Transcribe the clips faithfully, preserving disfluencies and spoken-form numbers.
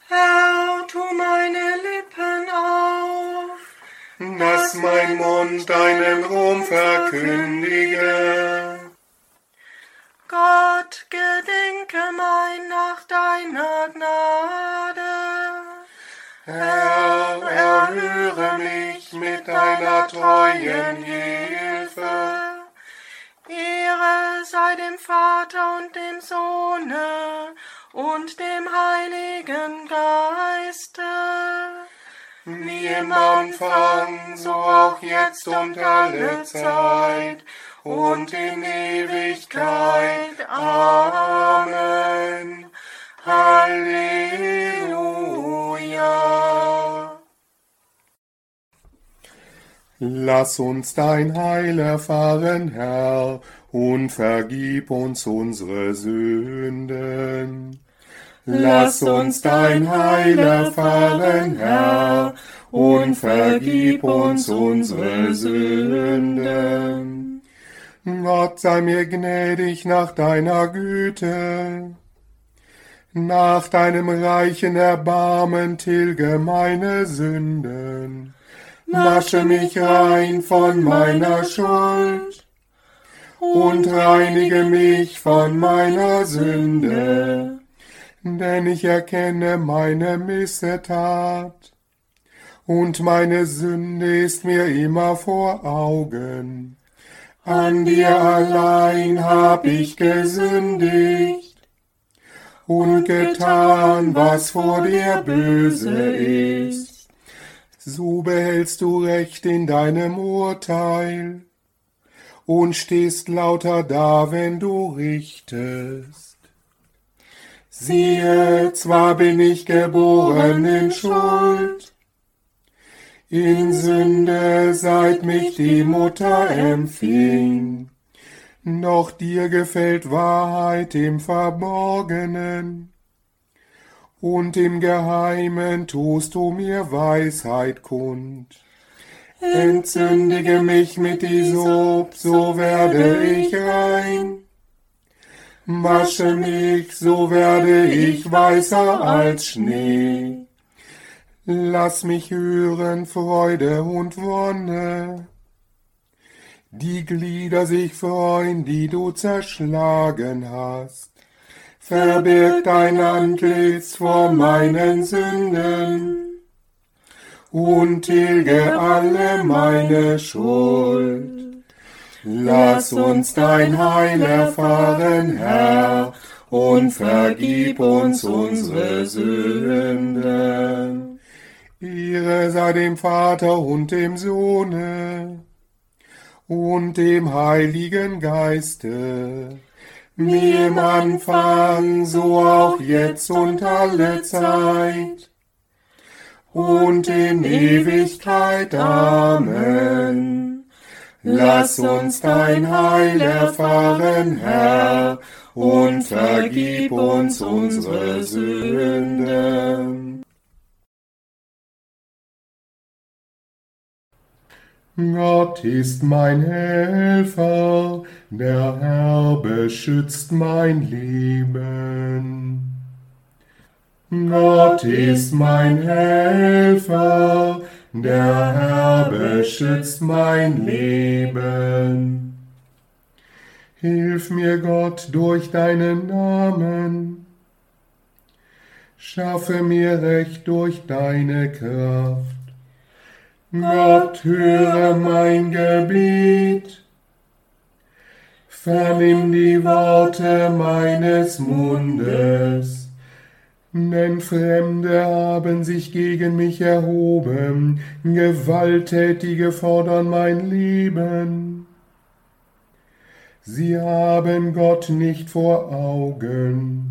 Herr, tu meine Lippen auf, dass mein Mund deinen Ruhm verkündige. Gott, gedenke mein nach deiner Gnade. Herr, erhöre mich mit deiner treuen Hilfe. Ehre sei dem Vater und dem Sohne und dem Heiligen Geiste, Wie im Anfang, so auch jetzt und alle Zeit und in Ewigkeit. Amen. Halleluja. Lass uns dein Heil erfahren, Herr, und vergib uns unsere Sünden. Lass uns dein Heil erfahren, Herr, und vergib uns unsere Sünden. Gott sei mir gnädig nach deiner Güte. Nach deinem reichen Erbarmen tilge meine Sünden. Wasche mich rein von meiner Schuld und reinige mich von meiner Sünde. Denn ich erkenne meine Missetat, und meine Sünde ist mir immer vor Augen. An dir allein hab ich gesündigt und getan, was vor dir böse ist. So behältst du Recht in deinem Urteil und stehst lauter da, wenn du richtest. Siehe, zwar bin ich geboren in Schuld, in Sünde, seit mich die Mutter empfing, doch dir gefällt Wahrheit im Verborgenen, und im Geheimen tust du mir Weisheit kund. Entzündige mich mit Isop, so werde ich rein. Wasche mich, so werde ich weißer als Schnee. Lass mich hören Freude und Wonne, die Glieder sich freuen, die du zerschlagen hast. Verbirg dein Antlitz vor meinen Sünden und tilge alle meine Schuld. Lass uns dein Heil erfahren, Herr, und vergib uns unsere Sünden. Ehre sei dem Vater und dem Sohne und dem Heiligen Geiste, wie im Anfang, so auch jetzt und alle Zeit und in Ewigkeit. Amen. Lass uns dein Heil erfahren, Herr, und vergib uns unsere Sünden. Gott ist mein Helfer, der Herr beschützt mein Leben. Gott ist mein Helfer, der Herr beschützt mein Leben. Hilf mir, Gott, durch deinen Namen. Schaffe mir Recht durch deine Kraft. Gott, höre mein Gebet. Vernimm die Worte meines Mundes. Denn Fremde haben sich gegen mich erhoben, Gewalttätige fordern mein Leben. Sie haben Gott nicht vor Augen.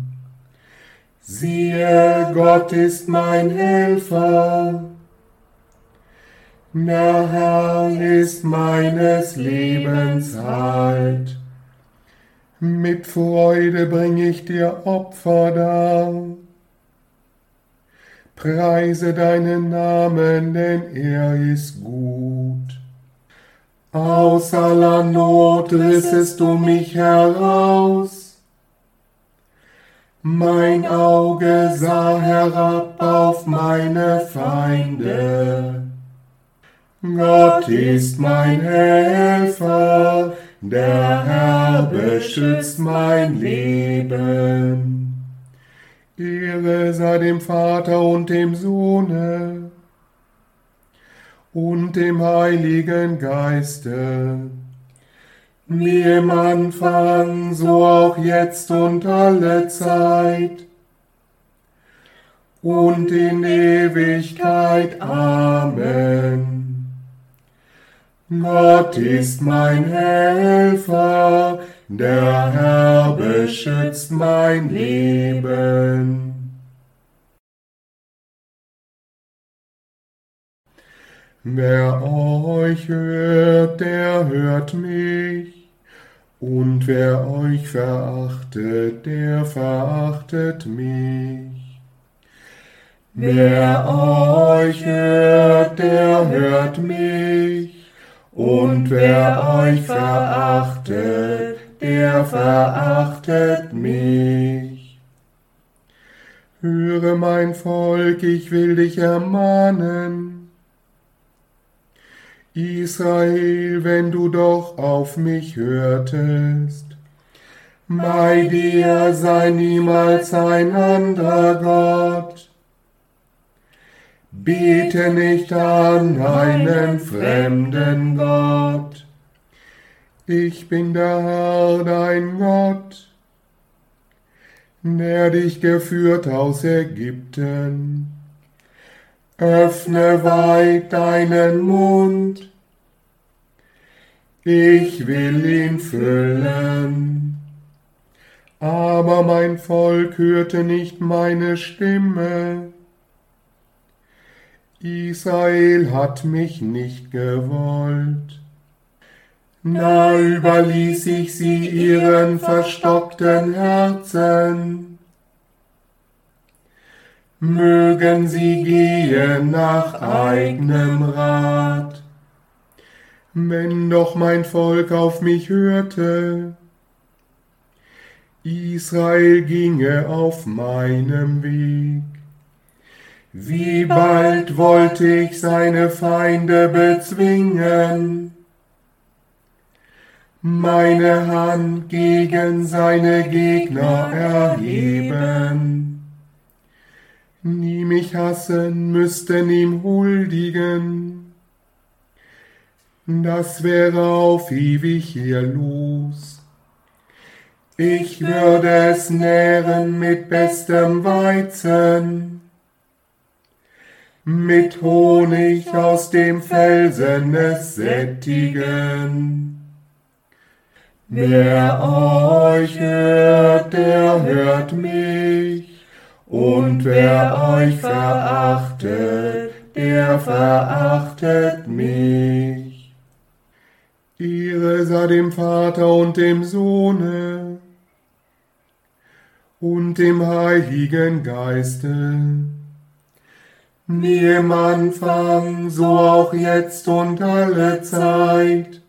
Siehe, Gott ist mein Helfer. Der Herr ist meines Lebens Halt. Mit Freude bring ich dir Opfer dar. Preise deinen Namen, denn er ist gut. Aus aller Not rissest du mich heraus. Mein Auge sah herab auf meine Feinde. Gott ist mein Helfer, der Herr beschützt mein Leben. Ehre sei dem Vater und dem Sohne und dem Heiligen Geiste, wie im Anfang, so auch jetzt und alle Zeit und in Ewigkeit. Amen. Gott ist mein Helfer, der Herr beschützt mein Leben. Wer euch hört, der hört mich, und wer euch verachtet, der verachtet mich. Wer euch hört, der hört mich, und wer euch verachtet, der verachtet mich. Höre, mein Volk, ich will dich ermahnen. Israel, wenn du doch auf mich hörtest. Bei dir sei niemals ein anderer Gott. Bete nicht an einen fremden Gott. Ich bin der Herr, dein Gott, der dich geführt aus Ägypten. Öffne weit deinen Mund, ich will ihn füllen. Aber mein Volk hörte nicht meine Stimme. Israel hat mich nicht gewollt. Da überließ ich sie ihren verstockten Herzen. Mögen sie gehen nach eigenem Rat. Wenn doch mein Volk auf mich hörte, Israel ginge auf meinem Weg. Wie bald wollte ich seine Feinde bezwingen, meine Hand gegen seine Gegner erheben. Die mich hassen, müssten ihm huldigen. Das wäre auf ewig hier los. Ich würde es nähren mit bestem Weizen, mit Honig aus dem Felsen es sättigen. Wer euch hört, der hört mich, und wer euch verachtet, der verachtet mich. Ehre sei dem Vater und dem Sohne und dem Heiligen Geiste, wie im Anfang, so auch jetzt und alle Zeit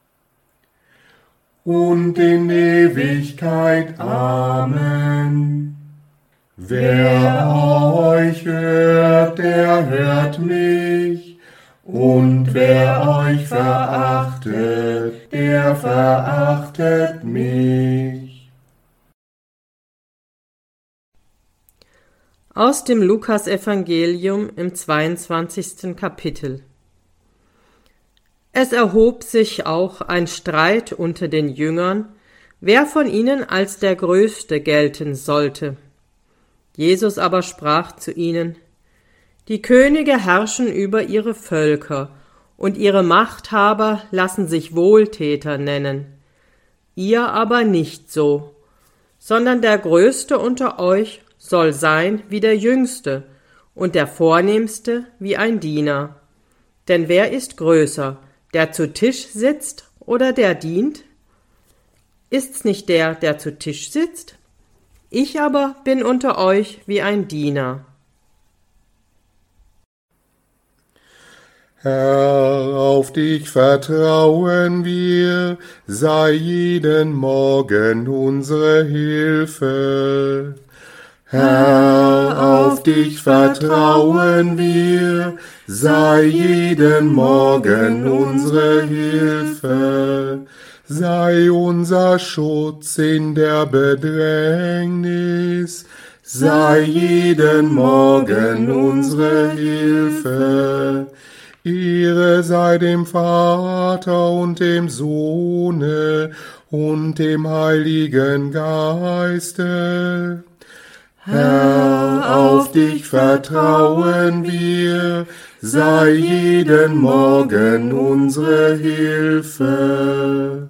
und in Ewigkeit. Amen. Wer euch hört, der hört mich, und wer euch verachtet, der verachtet mich. Aus dem Lukasevangelium im zweiundzwanzigsten Kapitel. Es erhob sich auch ein Streit unter den Jüngern, wer von ihnen als der Größte gelten sollte. Jesus aber sprach zu ihnen: Die Könige herrschen über ihre Völker, und ihre Machthaber lassen sich Wohltäter nennen. Ihr aber nicht so, sondern der Größte unter euch soll sein wie der Jüngste und der Vornehmste wie ein Diener. Denn wer ist größer, der zu Tisch sitzt oder der dient? Ist's nicht der, der zu Tisch sitzt? Ich aber bin unter euch wie ein Diener. Herr, auf dich vertrauen wir, sei jeden Morgen unsere Hilfe. Herr, auf dich vertrauen wir, sei jeden Morgen unsere Hilfe, sei unser Schutz in der Bedrängnis, sei jeden Morgen unsere Hilfe. Ehre sei dem Vater und dem Sohne und dem Heiligen Geiste. Herr, auf dich vertrauen wir, sei jeden Morgen unsere Hilfe.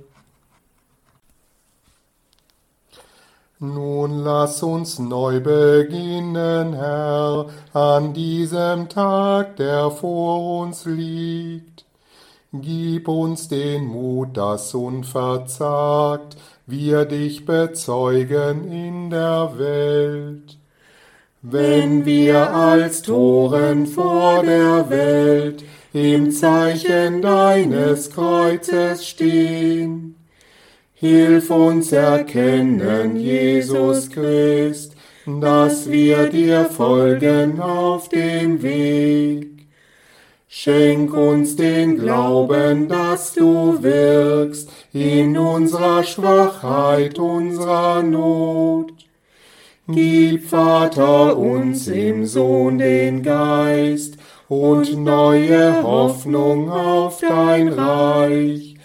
Nun lass uns neu beginnen, Herr, an diesem Tag, der vor uns liegt. Gib uns den Mut, dass unverzagt wir dich bezeugen in der Welt. Wenn wir als Toren vor der Welt im Zeichen deines Kreuzes stehen, hilf uns erkennen, Jesus Christ, dass wir dir folgen auf dem Weg. Schenk uns den Glauben, dass du wirkst in unserer Schwachheit, unserer Not. Gib, Vater, uns im Sohn den Geist und neue Hoffnung auf dein Reich.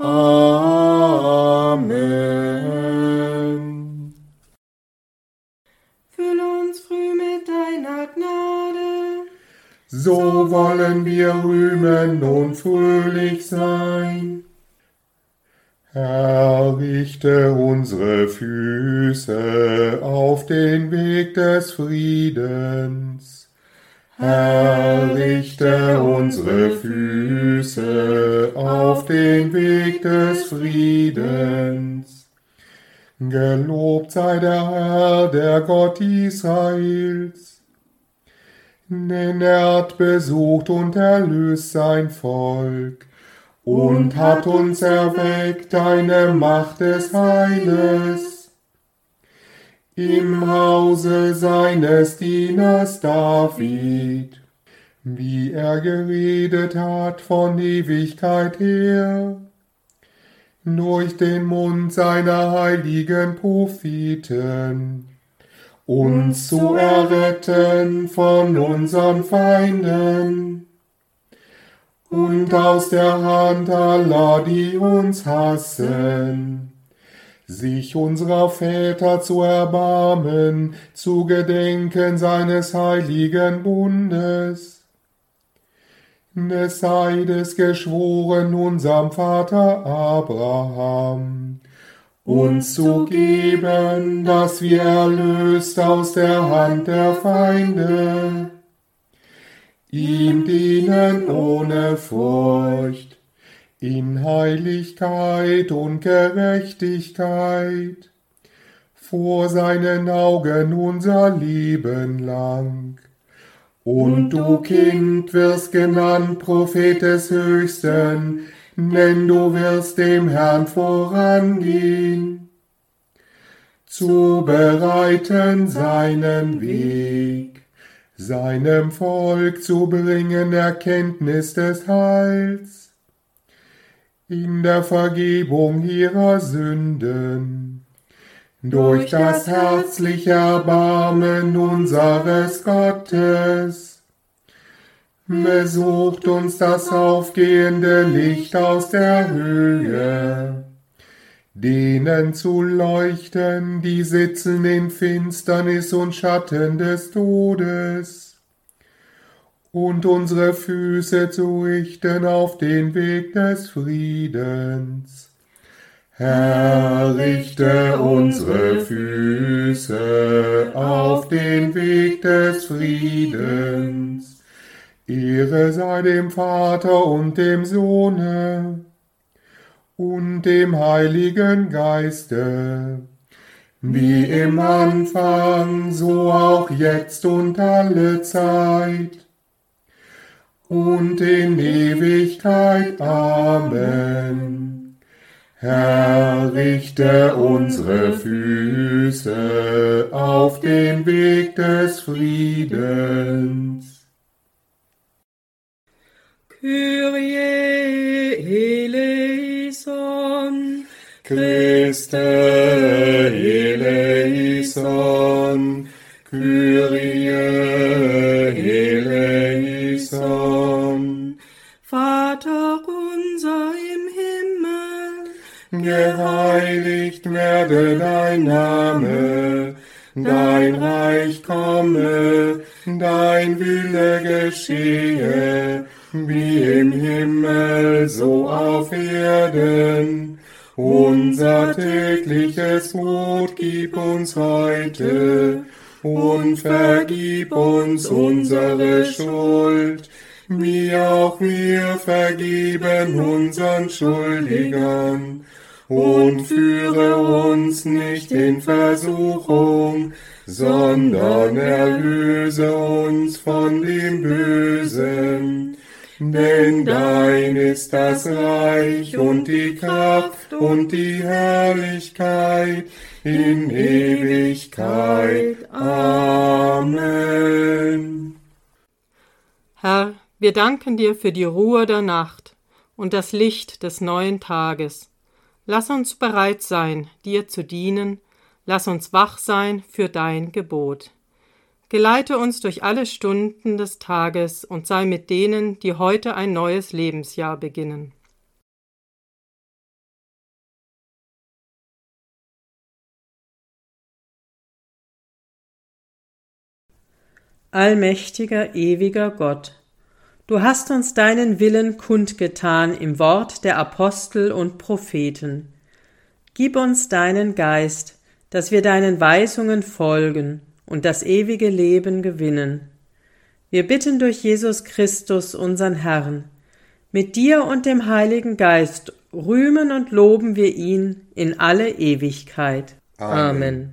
Amen. Füll uns früh mit deiner Gnade, so wollen wir rühmen und fröhlich sein. Herr, richte unsere Füße auf den Weg des Friedens. Herr, richte unsere Füße auf den Weg des Friedens. Gelobt sei der Herr, der Gott Israels, denn er hat besucht und erlöst sein Volk und hat uns erweckt eine Macht des Heiles. Im Hause seines Dieners David, wie er geredet hat von Ewigkeit her, durch den Mund seiner heiligen Propheten, uns zu erretten von unseren Feinden und aus der Hand aller, die uns hassen, sich unserer Väter zu erbarmen, zu gedenken seines heiligen Bundes, des Eides geschworen unserem Vater Abraham, uns zu geben, dass wir erlöst aus der Hand der Feinde, ihm dienen ohne Furcht, in Heiligkeit und Gerechtigkeit, vor seinen Augen unser Leben lang. Und du, Kind, wirst genannt Prophet des Höchsten, denn du wirst dem Herrn vorangehen, zu bereiten seinen Weg, seinem Volk zu bringen Erkenntnis des Heils, in der Vergebung ihrer Sünden, durch das herzliche Erbarmen unseres Gottes. Besucht uns das aufgehende Licht aus der Höhe, denen zu leuchten, die sitzen in Finsternis und Schatten des Todes, und unsere Füße zu richten auf den Weg des Friedens. Herr, richte unsere Füße auf den Weg des Friedens. Ehre sei dem Vater und dem Sohne und dem Heiligen Geiste, wie im Anfang, so auch jetzt und alle Zeit und in Ewigkeit. Amen. Herr, richte unsere Füße auf den Weg des Friedens. Kyrie eleison, Christe eleison, Kyrie eleison. Vater unser im Himmel, Geheiligt werde dein Name, dein Reich komme, dein Wille geschehe, wie im Himmel, so auf Erden. Unser tägliches Brot gib uns heute und vergib uns unsere Schuld, wie auch wir vergeben unseren Schuldigern. Und führe uns nicht in Versuchung, sondern erlöse uns von dem Bösen. Denn dein ist das Reich und die Kraft und die Herrlichkeit in Ewigkeit. Amen. Herr, wir danken dir für die Ruhe der Nacht und das Licht des neuen Tages. Lass uns bereit sein, dir zu dienen, lass uns wach sein für dein Gebot. Geleite uns durch alle Stunden des Tages und sei mit denen, die heute ein neues Lebensjahr beginnen. Allmächtiger, ewiger Gott, du hast uns deinen Willen kundgetan im Wort der Apostel und Propheten. Gib uns deinen Geist, dass wir deinen Weisungen folgen und das ewige Leben gewinnen. Wir bitten durch Jesus Christus, unseren Herrn. Mit dir und dem Heiligen Geist rühmen und loben wir ihn in alle Ewigkeit. Amen. Amen.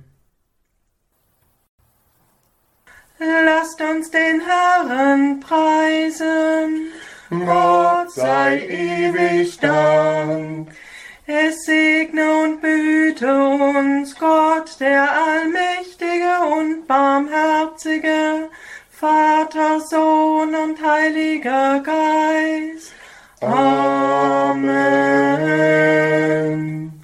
lasst uns den Herrn preisen. Gott sei ewig Dank. Es segne und behüte uns Gott, der allmächtige und barmherzige, Vater, Sohn und Heiliger Geist. Amen.